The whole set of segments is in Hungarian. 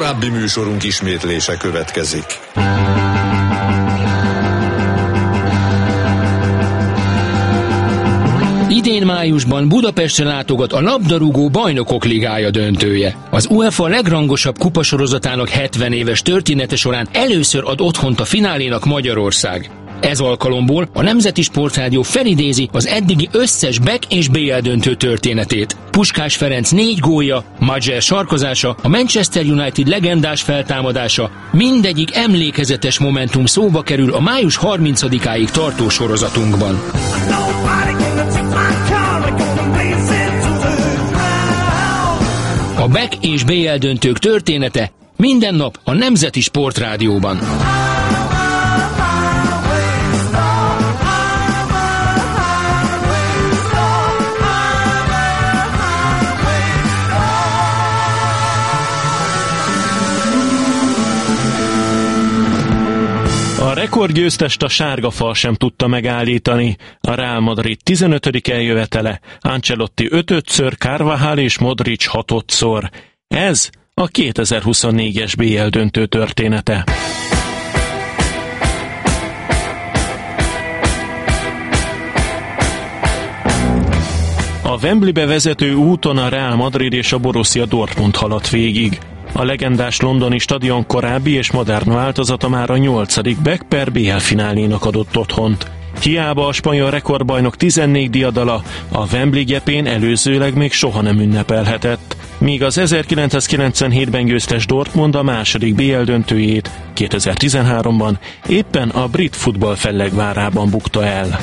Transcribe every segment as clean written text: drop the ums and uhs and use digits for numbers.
korábbi műsorunk ismétlése következik. Idén májusban Budapestre látogat a labdarúgó Bajnokok Ligája döntője. Az UEFA legrangosabb kupasorozatának 70 éves története során először ad otthont a finálénak Magyarország. Ez alkalomból a Nemzeti Sportrádió felidézi az eddigi összes BEK és BL döntő történetét. Puskás Ferenc 4 gólja, Majer sarkozása, a Manchester United legendás feltámadása, mindegyik emlékezetes momentum szóba kerül a május 30-áig tartó sorozatunkban. A BEK és BL döntők története minden nap a Nemzeti Sportrádióban. A rekordgyőztest a sárga fal sem tudta megállítani. A Real Madrid 15. eljövetele, Ancelotti 5-ször, Carvajal és Modric 6-szor. Ez a 2024-es BL döntő története. A Wembleybe vezető úton a Real Madrid és a Borussia Dortmund haladt végig. A legendás londoni stadion korábbi és modern változata már a 8. BEK per BL finálénak adott otthont. Hiába a spanyol rekordbajnok 14 diadala, a Wembley gyepén előzőleg még soha nem ünnepelhetett. Míg az 1997-ben győztes Dortmund a második BL döntőjét 2013-ban éppen a brit futball fellegvárában bukta el.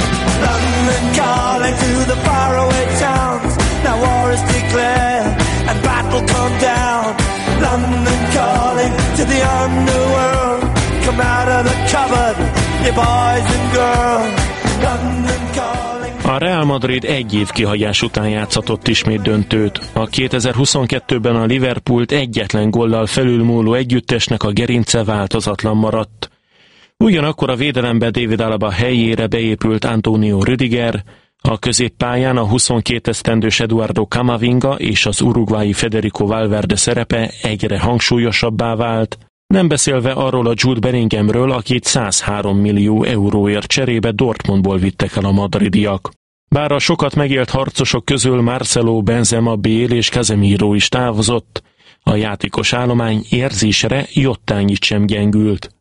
London calling to the underworld. Come out of the cupboard, you boys and girls. London calling. A Real Madrid egy év kihagyás után játszhatott ismét döntőt. A 2022-ben a Liverpoolt egyetlen góllal felülmúló együttesnek a gerince változatlan maradt. Ugyanakkor a védelembe David Alaba helyére beépült Antonio Rüdiger, a középpályán a 22 esztendős Eduardo Camavinga és az uruguayi Federico Valverde szerepe egyre hangsúlyosabbá vált, nem beszélve arról a Jude Bellinghamről, akit 103 millió euróért cserébe Dortmundból vittek el a madridiak. Bár a sokat megélt harcosok közül Marcelo, Benzema, Bale és Casemiro is távozott, a játékos állomány érzésre jottányit sem gyengült.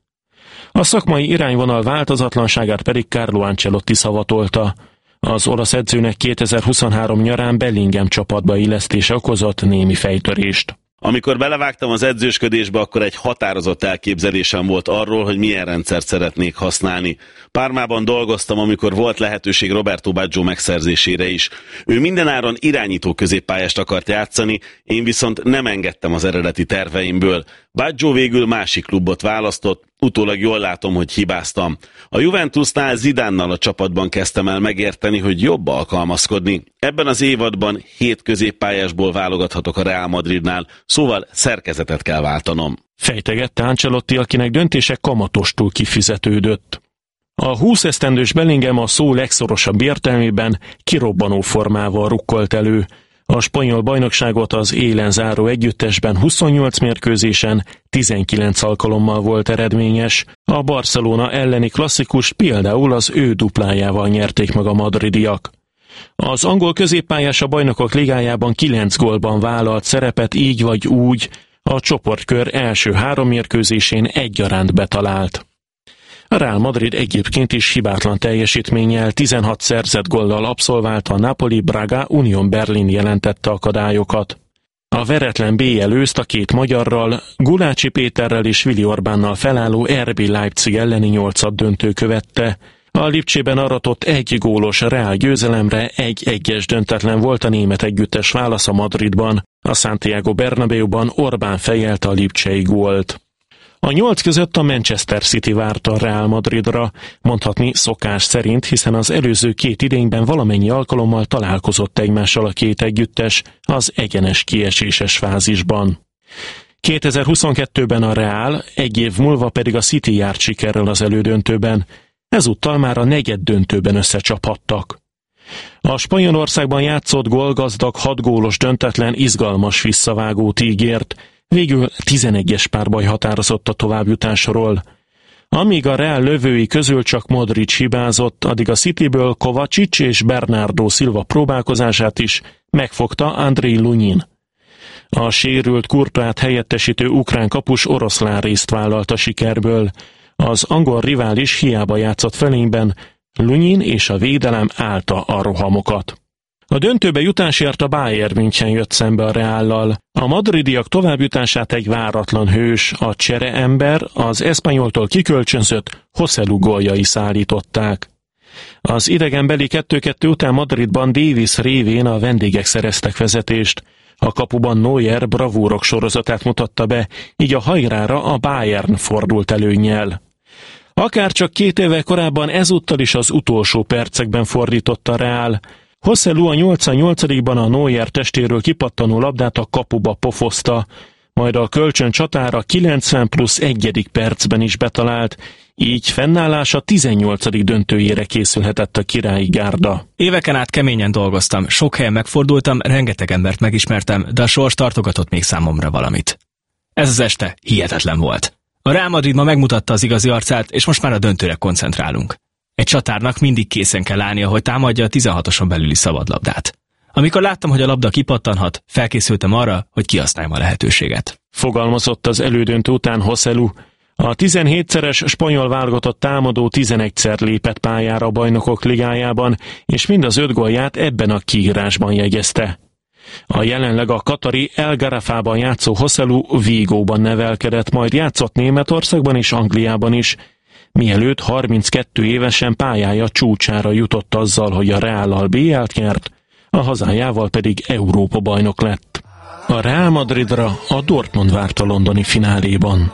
A szakmai irányvonal változatlanságát pedig Carlo Ancelotti szavatolta. Az olasz edzőnek 2023 nyarán Bellingham csapatba illesztése okozott némi fejtörést. Amikor belevágtam az edzősködésbe, akkor egy határozott elképzelésem volt arról, hogy milyen rendszert szeretnék használni. Parmában dolgoztam, amikor volt lehetőség Roberto Baggio megszerzésére is. Ő mindenáron irányító középpályást akart játszani, én viszont nem engedtem az eredeti terveimből. Baggio végül másik klubot választott, utólag jól látom, hogy hibáztam. A Juventusnál Zidánnal a csapatban kezdtem el megérteni, hogy jobb alkalmazkodni. Ebben az évadban 7 középpályásból válogathatok a Real Madridnál, szóval szerkezetet kell váltanom. Fejtegette Ancelotti, akinek döntése kamatostól kifizetődött. A 20 esztendős Bellingham a szó legszorosabb értelmében kirobbanó formával rukkolt elő. A spanyol bajnokságot az élen záró együttesben 28 mérkőzésen 19 alkalommal volt eredményes. A Barcelona elleni klasszikust például az ő duplájával nyerték meg a madridiak. Az angol középpályás a Bajnokok Ligájában 9 gólban vállalt szerepet, így vagy úgy a csoportkör első 3 mérkőzésén egyaránt betalált. A Real Madrid egyébként is hibátlan teljesítménnyel 16 szerzett góllal abszolválta a Napoli, Braga, Union Berlin jelentette akadályokat. A veretlen B előzt a 2 magyarral, Gulácsi Péterrel és Willi Orbánnal felálló RB Leipzig elleni 8. döntő követte. A Lipcsében aratott 1 gólos Real győzelemre 1-1-es döntetlen volt a német együttes válasz a Madridban. A Santiago Bernabéuban Orbán fejelte a lipcsei gólt. A 8 között a Manchester City várta a Real Madridra, mondhatni szokás szerint, hiszen az előző 2 idényben valamennyi alkalommal találkozott egymással a 2 együttes az egyenes kieséses fázisban. 2022-ben a Real, 1 év múlva pedig a City járt sikerrel az elődöntőben, ezúttal már a negyeddöntőben összecsaphattak. A Spanyolországban játszott gólgazdag 6 gólos döntetlen izgalmas visszavágót ígért. Végül 11-es párbaj határozott a továbbjutásról. Amíg a Real lövői közül csak Modric hibázott, addig a Cityből Kovacic és Bernardo Silva próbálkozását is megfogta Andrei Lunin. A sérült Courtois helyettesítő ukrán kapus oroszlán részt vállalt a sikerből. Az angol rivális hiába játszott felénkben, Lunin és a védelem állta a rohamokat. A döntőbe jutásért a Bayern München jött szembe a Reállal. A madridiak továbbjutását egy váratlan hős, a csereember, az eszpanyoltól kikölcsönzött Joselu góljai szállították. Az idegenbeli 2-2 után Madridban Davis révén a vendégek szereztek vezetést. A kapuban Neuer bravúrok sorozatát mutatta be, így a hajrára a Bayern fordult előnnyel. Akárcsak 2 éve korábban ezúttal is az utolsó percekben fordította a Real. Joselu a 88-ban a Neuer testéről kipattanó labdát a kapuba pofozta, majd a kölcsön csatára 90+1. percben is betalált, így fennállása 18. döntőjére készülhetett a királyi gárda. Éveken át keményen dolgoztam, sok helyen megfordultam, rengeteg embert megismertem, de a sors tartogatott még számomra valamit. Ez az este hihetetlen volt. A Real Madrid ma megmutatta az igazi arcát, és most már a döntőre koncentrálunk. Egy csatárnak mindig készen kell állnia, hogy támadja a 16-oson belüli szabadlabdát. Amikor láttam, hogy a labda kipattanhat, felkészültem arra, hogy kihasználjam a lehetőséget. Fogalmazott az elődöntő után Joselu. A 17-szeres spanyol válogatott támadó 11-szer lépett pályára a Bajnokok Ligájában, és mind az 5 gólját ebben a kiírásban jegyezte. A jelenleg a katari El Garrafában játszó Joselu Vigóban nevelkedett, majd játszott Németországban és Angliában is, mielőtt 32 évesen pályája csúcsára jutott azzal, hogy a Reállal BL-t nyert, a hazájával pedig Európa-bajnok lett. A Real Madridra a Dortmund várt a londoni fináléban.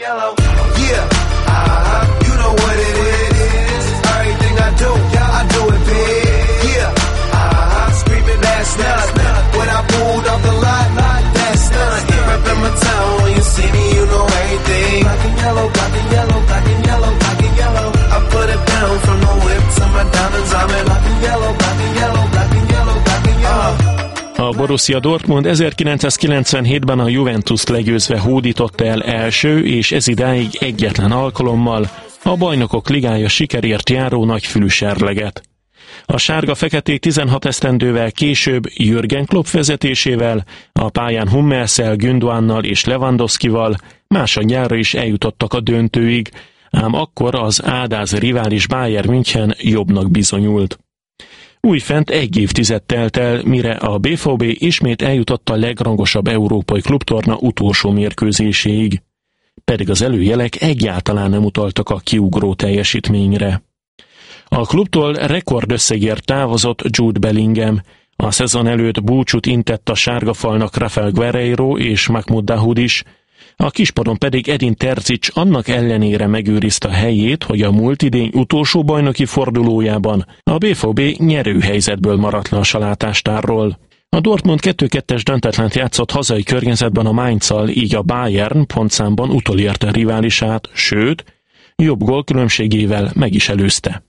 A Borussia Dortmund 1997-ben a Juventust legyőzve hódította el első és ezidáig egyetlen alkalommal a Bajnokok Ligája sikerért járó nagyfülű serleget. A sárga-feketék 16 esztendővel később Jürgen Klopp vezetésével, a pályán Hummelssel, Gündoğannal és Lewandowskival másodjára is eljutottak a döntőig, ám akkor az ádáz rivális Bayern München jobbnak bizonyult. Újfent egy évtized telt el, mire a BVB ismét eljutott a legrangosabb európai klubtorna utolsó mérkőzéséig. Pedig az előjelek egyáltalán nem utaltak a kiugró teljesítményre. A klubtól rekordösszegért távozott Jude Bellingham, a szezon előtt búcsút intett a sárgafalnak Rafael Guerreiro és Mahmoud Dahoud is, a kispadon pedig Edin Terzic annak ellenére megőrizte a helyét, hogy a múlt idény utolsó bajnoki fordulójában a BVB nyerőhelyzetből maradt le a salátástárról. A Dortmund 2-2-es döntetlent játszott hazai környezetben a Mainzzal, így a Bayern pontszámban utolérte a riválisát, sőt, jobb gólkülönbségével meg is előzte.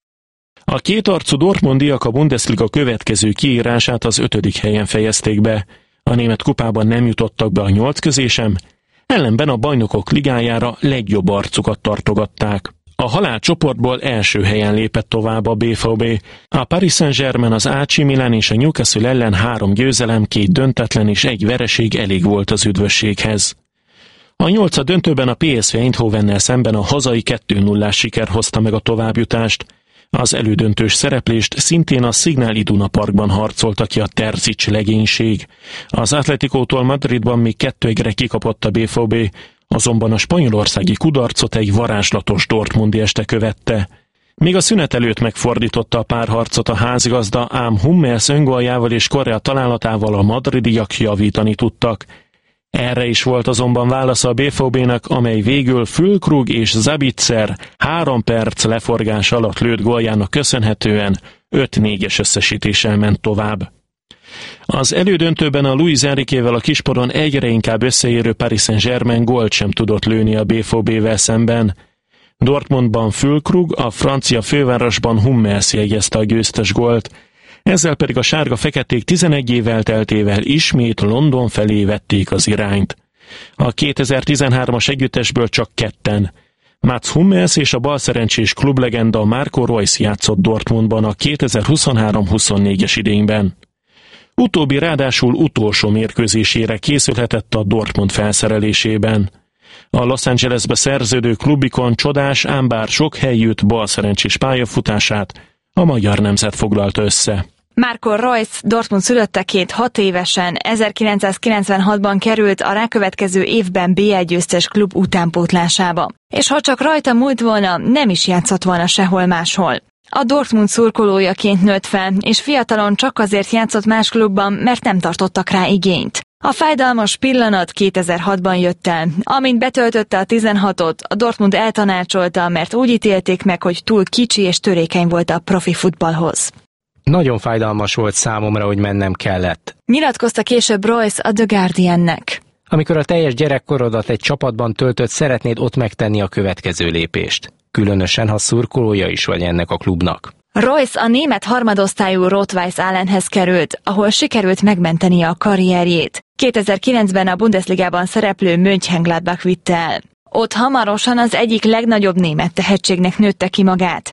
A kétarcú dortmundiak a Bundesliga következő kiírását az 5. helyen fejezték be. A német kupában nem jutottak be a 8 közé sem, ellenben a Bajnokok Ligájára legjobb arcukat tartogatták. A halálcsoportból első helyen lépett tovább a BVB. A Paris Saint-Germain, az AC Milan és a Newcastle ellen 3 győzelem, 2 döntetlen és 1 vereség elég volt az üdvösséghez. A 8. döntőben a PSV Eindhovennel szemben a hazai 2-0-ás siker hozta meg a továbbjutást. Az elődöntős szereplést szintén a Signal Iduna Parkban harcolta ki a Terzic legénység. Az Atleticótól Madridban még 2-1-re kikapott a BVB, azonban a spanyolországi kudarcot egy varázslatos dortmundi este követte. Még a szünet előtt megfordította a párharcot a házigazda, ám Hummels öngóljával és Correa találatával a madridiak javítani tudtak. Erre is volt azonban válasza a BVB-nek, amely végül Füllkrug és Sabitzer 3 perc leforgás alatt lőtt góljának köszönhetően 5-4-es összesítéssel ment tovább. Az elődöntőben a Luis Enriquével a kispadon egyre inkább összeérő Paris Saint-Germain gólt sem tudott lőni a BVB-vel szemben. Dortmundban Füllkrug, a francia fővárosban Hummels jegyezte a győztes gólt, ezzel pedig a sárga-feketék 11 év elteltével ismét London felé vették az irányt. A 2013-as együttesből csak ketten. Mats Hummels és a balszerencsés klublegenda Marco Reus játszott Dortmundban a 2023-24-es idényben. Utóbbi ráadásul utolsó mérkőzésére készülhetett a Dortmund felszerelésében. A Los Angelesbe szerződő klubikon csodás, ám bár sok helyütt balszerencsés pályafutását a magyar nemzet foglalta össze. Marco Reus Dortmund szülötteként 6 évesen 1996-ban került a rákövetkező évben BL győztes klub utánpótlásába. És ha csak rajta múlt volna, nem is játszott volna sehol máshol. A Dortmund szurkolójaként nőtt fel, és fiatalon csak azért játszott más klubban, mert nem tartottak rá igényt. A fájdalmas pillanat 2006-ban jött el. Amint betöltötte a 16-ot, a Dortmund eltanácsolta, mert úgy ítélték meg, hogy túl kicsi és törékeny volt a profi futballhoz. Nagyon fájdalmas volt számomra, hogy mennem kellett. Nyilatkozta később Reus a The Guardiannek. Amikor a teljes gyerekkorodat egy csapatban töltött, szeretnéd ott megtenni a következő lépést. Különösen, ha szurkolója is vagy ennek a klubnak. Reus a német harmadosztályú Rot-Weiss-Ahlenhez került, ahol sikerült megmentenie a karrierjét. 2009-ben a Bundesligában szereplő Mönchengladbach vitte el. Ott hamarosan az egyik legnagyobb német tehetségnek nőtte ki magát.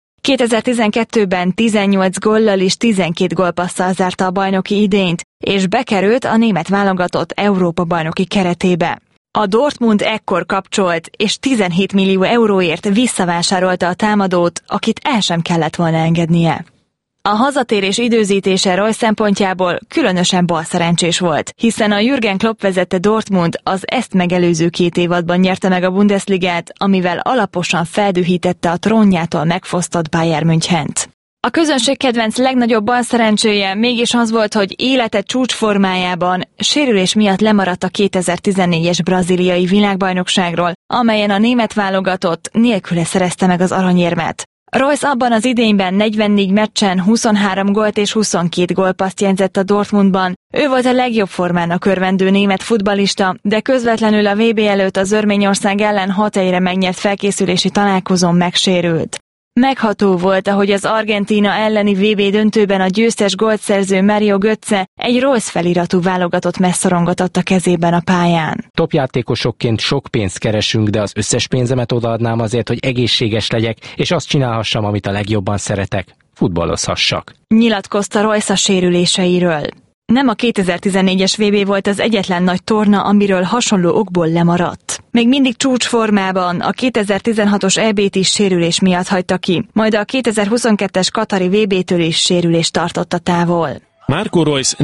2012-ben 18 góllal és 12 gólpasszal zárta a bajnoki idényt, és bekerült a német válogatott Európa-bajnoki keretébe. A Dortmund ekkor kapcsolt, és 17 millió euróért visszavásárolta a támadót, akit el sem kellett volna engednie. A hazatérés időzítése Reus szempontjából különösen balszerencsés volt, hiszen a Jürgen Klopp vezette Dortmund az ezt megelőző 2 évadban nyerte meg a Bundesligát, amivel alaposan feldühítette a trónjától megfosztott Bayern Münchent. A közönség kedvenc legnagyobb balszerencséje mégis az volt, hogy élete csúcsformájában sérülés miatt lemaradt a 2014-es brazíliai világbajnokságról, amelyen a német válogatott nélküle szerezte meg az aranyérmet. Reus abban az idényben 44 meccsen 23 gólt és 22 gólpasszt jegyzett a Dortmundban. Ő volt a legjobb formának örvendő német futballista, de közvetlenül a VB előtt az Örményország ellen 6 helyre megnyert felkészülési találkozón megsérült. Megható volt, ahogy az Argentína elleni VB döntőben a győztes gólt szerző Mario Götze egy Reus feliratú válogatott messzorongot adta kezében a pályán. Topjátékosokként sok pénzt keresünk, de az összes pénzemet odaadnám azért, hogy egészséges legyek, és azt csinálhassam, amit a legjobban szeretek, futballozhassak. Nyilatkozta Reus a sérüléseiről. Nem a 2014-es VB volt az egyetlen nagy torna, amiről hasonló okból lemaradt. Még mindig csúcsformában a 2016-os EB-t is sérülés miatt hagyta ki, majd a 2022-es katari VB-től is sérülést tartotta távol. Marco Reus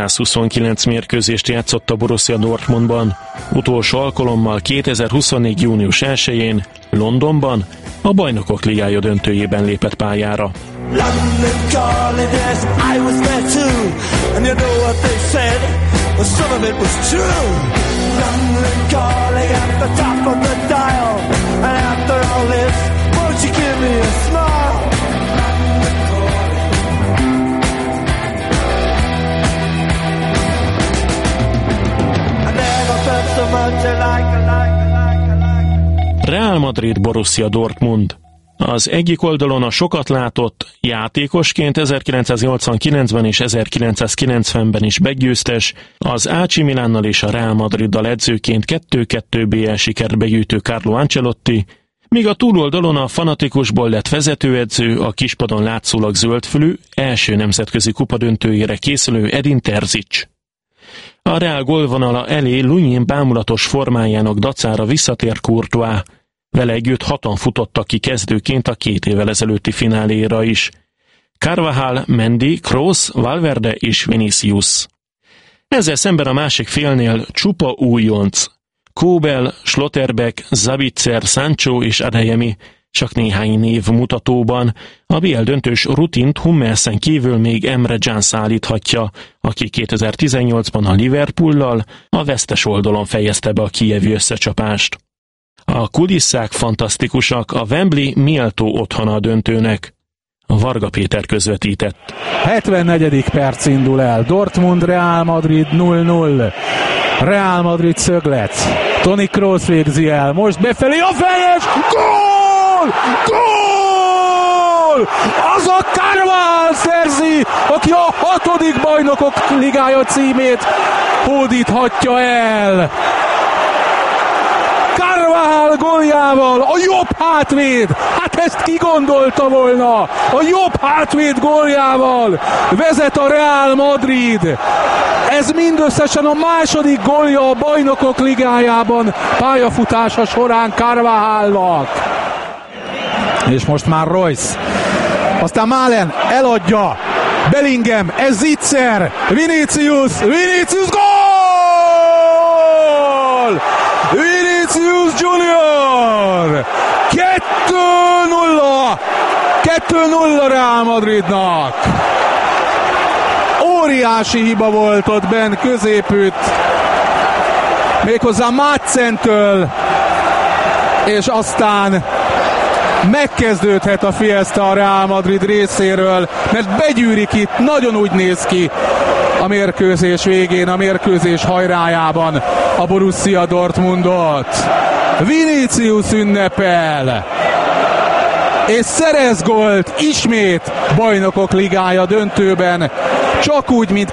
429 mérkőzést játszott a Borussia Dortmundban. Utolsó alkalommal 2024. június 1-én Londonban a Bajnokok Ligája döntőjében lépett pályára. London calling, yes, I was there too. And you know what they said? Well, some of it was true. London calling at the top of the dial. And after all this, won't you give me a smile? I never felt so much like. Real Madrid Borussia Dortmund. Az egyik oldalon a sokat látott játékosként 1989-ben és 1990-ben is meggyőztes, az AC Milánnal és a Real Madriddal edzőként 2-2 BL sikert begyűjtő Carlo Ancelotti, míg a túloldalon a fanatikusból lett vezetőedző, a kispadon látszólag zöldfülű, első nemzetközi kupadöntőjére készülő Edin Terzic. A Real gólvonala elé Lunin bámulatos formájának dacára visszatért Courtois. Vele együtt 6-an futottak ki kezdőként a 2 évvel ezelőtti fináléra is. Carvajal, Mendy, Kroos, Valverde és Vinicius. Ezzel szemben a másik félnél csupa újonc. Kobel, Schlotterbeck, Sabitzer, Sancho és Adeyemi, csak néhány név mutatóban. A BL döntős rutint Hummelsen kívül még Emre Can szállíthatja, aki 2018-ban a Liverpoollal a vesztes oldalon fejezte be a kijevi összecsapást. A kulisszák fantasztikusak, a Wembley méltó otthona a döntőnek. Varga Péter közvetített. 74. perc indul el. Dortmund Real Madrid 0-0. Real Madrid szöglet. Toni Kroos végzi el. Most befelé a fejes. Gól! Gól! Az a Carvajal szerzi, aki a 6. Bajnokok Ligája címét hódíthatja el. Real góljával, a jobb hátvéd, hát ezt ki gondolta volna, a jobb hátvéd góljával vezet a Real Madrid. Ez mindösszesen a második gólja a Bajnokok Ligájában pályafutása során Carvajalnak. És most már Royce. Aztán Malen eladja. Bellingham, ez Zitzer. Vinicius gól! Vinicius Junior! 2-0 Real Madridnak. Óriási hiba volt ott benn középütt. Méghozzá Madsen-től. És aztán megkezdődhet a fiesta a Real Madrid részéről, mert begyűrik itt, nagyon úgy néz ki a mérkőzés végén, a mérkőzés hajrájában a Borussia Dortmundot. Vinicius ünnepel, és szerez gólt ismét Bajnokok Ligája döntőben, csak úgy, mint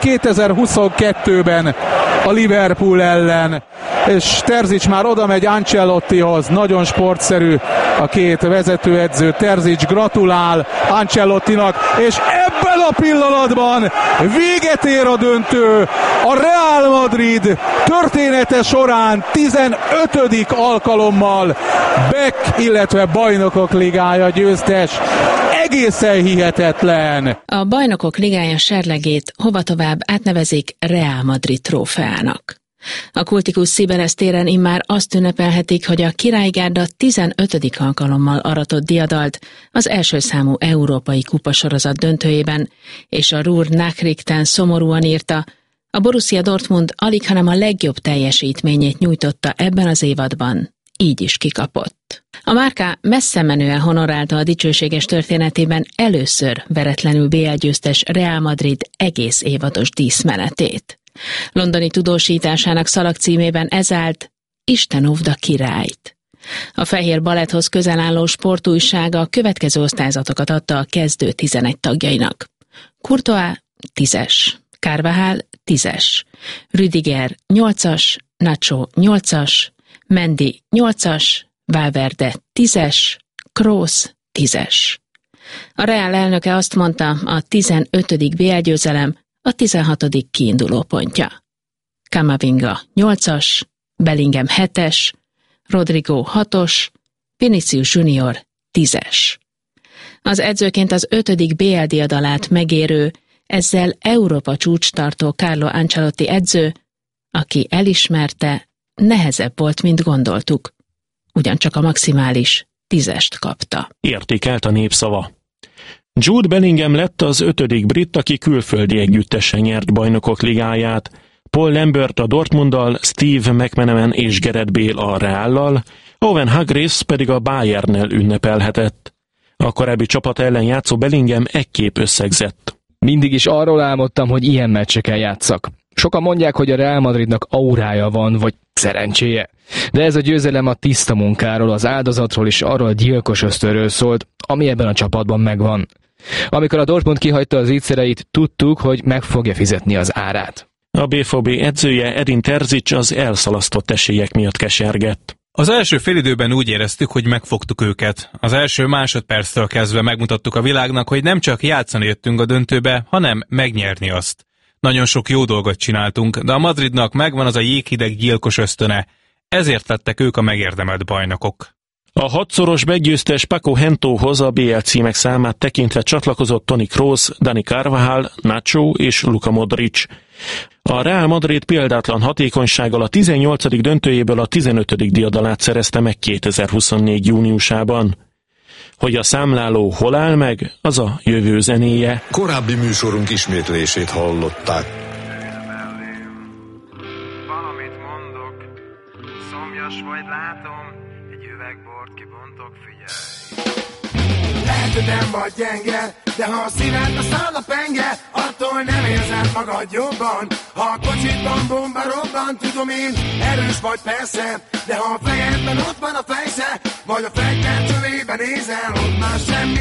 2022-ben a Liverpool ellen. És Terzic már oda megy Ancelottihoz, nagyon sportszerű a két vezetőedző. Terzic gratulál Ancelottinak, és ebben a pillanatban véget ér a döntő. A Real Madrid története során 15. alkalommal Beck, illetve Bajnokok Ligája győztes. Egészen hihetetlen! A Bajnokok Ligája serlegét hova tovább átnevezik Real Madrid trófeának. A kultikus Cibeles téren immár azt ünnepelhetik, hogy a Királygárda 15. alkalommal aratott diadalt az első számú európai kupasorozat döntőjében, és a Ruhr Nachrichten szomorúan írta, a Borussia Dortmund alighanem a legjobb teljesítményét nyújtotta ebben az évadban, így is kikapott. A márka messze menően honorálta a dicsőséges történetében először veretlenül BL győztes Real Madrid egész évados díszmenetét. Londoni tudósításának szalagcímében ez állt: Isten óvd a királyt. A Fehér Baletthoz közel álló sportújság a következő osztályzatokat adta a kezdő 11 tagjainak. Courtois 10-es, Carvajal 10-es, Rüdiger 8-as, Nacho 8-as, Mendy 8-as, Valverde 10-es, Kroos 10-es. A Real elnöke azt mondta, a 15. BL győzelem a 16. kiinduló pontja. Camavinga 8-as, Bellingham 7-es, Rodrigo 6-os, Vinicius Junior 10-es. Az edzőként az 5. BL diadalát megérő, ezzel Európa csúcstartó Carlo Ancelotti edző, aki elismerte, nehezebb volt, mint gondoltuk. Ugyancsak a maximális 10-est kapta. Értékelt a népszava. Jude Bellingham lett az 5. brit, aki külföldi együttesen nyert Bajnokok Ligáját. Paul Lambert a Dortmunddal, Steve McManaman és Gareth Bale a Reallal, Owen Hargreaves pedig a Bayernnel ünnepelhetett. A korábbi csapat ellen játszó Bellingham ekképp összegzett. Mindig is arról álmodtam, hogy ilyen meccseken játszak. Sokan mondják, hogy a Real Madridnak aurája van, vagy szerencséje. De ez a győzelem a tiszta munkáról, az áldozatról és arról a gyilkos ösztönről szólt, ami ebben a csapatban megvan. Amikor a Dortmund kihagyta az ígyszereit, tudtuk, hogy meg fogja fizetni az árát. A BVB edzője Edin Terzic az elszalasztott esélyek miatt kesergett. Az első félidőben úgy éreztük, hogy megfogtuk őket. Az első másodperctől kezdve megmutattuk a világnak, hogy nem csak játszani jöttünk a döntőbe, hanem megnyerni azt. Nagyon sok jó dolgot csináltunk, de a Madridnak megvan az a jéghideg gyilkos ösztöne. Ezért lettek ők a megérdemelt bajnokok. A 6-szoros meggyőztes Paco Hentóhoz a BL címek számát tekintve csatlakozott Toni Kroos, Dani Carvajal, Nacho és Luka Modric. A Real Madrid példátlan hatékonysággal a 18. döntőjéből a 15. diadalát szerezte meg 2024. júniusában. Hogy a számláló hol áll meg, az a jövő zenéje. Korábbi műsorunk ismétlését hallották. Valamit mondok, szomjas vagy látom, egy üvegbort kibontok, figyelj. Lehet, hogy nem vagy gyenge, de ha a szíved a száll a penge, attól nem érzed magad jobban. Ha a kocsitban bomba robban, tudom én, erős vagy persze, de ha a fejedben ott van a fejsze, vagy a fegyver csövében nézel, ott már semmi.